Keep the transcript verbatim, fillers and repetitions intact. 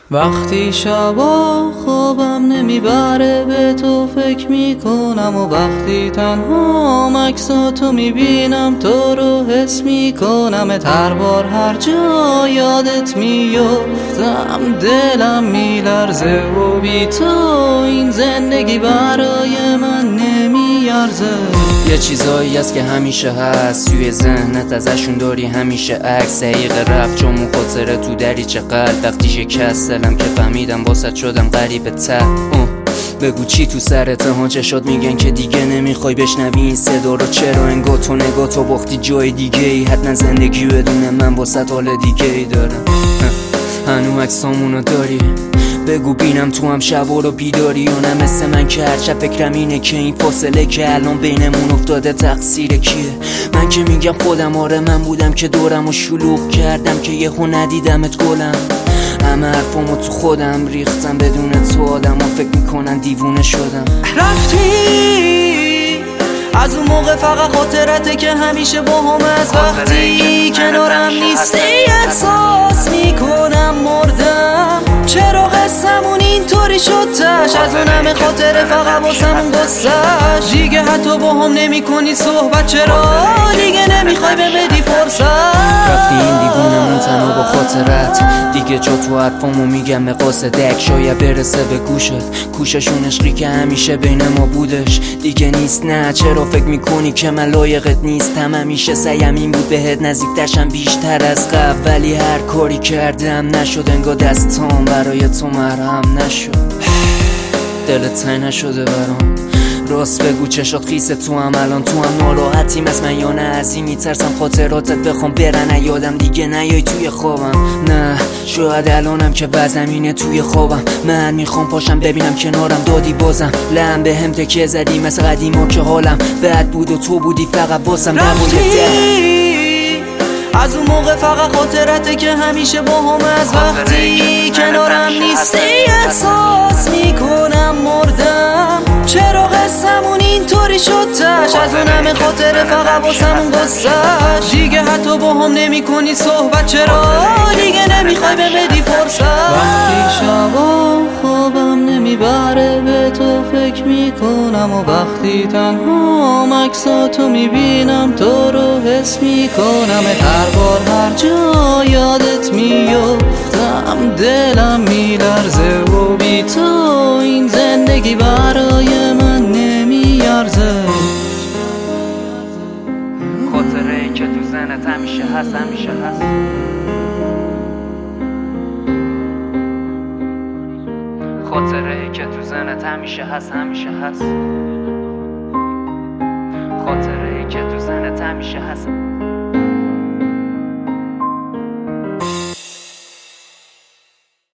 وقتی شبا خوابم نمیبره به تو فکر میکنم، و وقتی تنها عکساتو میبینم تو رو حس میکنم. هر بار هر جا یادت میفتم دلم میلرزه، و بی تو این زندگی برای من نمیارزه. یه چیزایی هست که همیشه هست توی ذهنت، ازشون داری همیشه عکس. حقیق رفت چون خاطره تو دریچه قلب، وقتی شکست دلم که فهمیدم واسط شدم غریبه ته. بگو چی تو سرته ها، چشات میگن که دیگه نمیخوای بشنوی این صدا رو. چرا انگار تو نگاه تو باختی جای دیگه ای، حتما زندگی بدون من واسط حال دیگه ای دارم. هنو عکسامونو داری؟ بگو بینم تو هم شبا رو بیداری یا نه مثل من که هر شب فکرم اینه که این فاصله که الان بینمون افتاده تقصیر کیه؟ من که میگم خودم، آره من بودم که دورم و شلوغ کردم که یهو ندیدمت گلم. همه حرفامو تو خودم ریختم، بدون تو آدم ها فکر میکنن دیوونه شدم. رفتی از اون موقع فقط خاطرته که همیشه با هم از وقتی کنارم نیستی احساس میکنم مردم. چرا قصمون اینطوری شد تش، از اون همه خاطره فقط واسمون گستش. دیگه حتی با هم نمی کنی صحبت، چرا دیگه نمیخوای ببدی فرصت؟ رفتی این دیوونمون تنها با خاطرت، دیگه جا تو حرفامو میگم به قاصدک. شاید برسه به گوشت کوششون عشقی که همیشه بین ما بودش دیگه نیست. نه چرا فکر میکنی که من لایقت نیستم؟ همیشه سعیم این بود بهت نزدیکترشم بیشتر از قبل، ولی هر کاری کردم نشد. انگار دستام برای تو مرهم نشد. دلت تنگ نشده برام؟ راست بگو چشات خیسه تو هم الان تو هم ناراحتیم از من یا نه؟ از این میترسم خاطراتت بخوام برن یادم دیگه نیای توی خوابم. نه شاید الانم که وضعم اینه توی خوابم، من میخوام پاشم ببینم کنارم دادی بازم. لم به هم تکیه زدی مثل قدیما که حالم بد بود و تو بودی فقط باسم. رفتی از اون موقع فقط خاطرته که همیشه با هم از وقتی کنارم نیستی احساس میکنم مردم. چرا قصمون اینطوری شد تش، از اون همه خاطره فقط واسمون گستش. دیگه حتی با هم نمی کنی صحبت، چرا دیگه نمیخوای ببدی فرصت؟ وقتی شبا خوابم نمیبره به تو فکر میکنم، و وقتی تنها عکساتو میبینم تو رو حس میکنم. هر بار هر جا یادت میفتم دلم میلرزه، و بی تو این زندگی برای من نمیارزه. خاطره ای که تو ذهنت همیشه هست همیشه هست. خاطره ای که تو ذهنت همیشه هست همیشه هست. خاطره ای که تو ذهنت همیشه هست.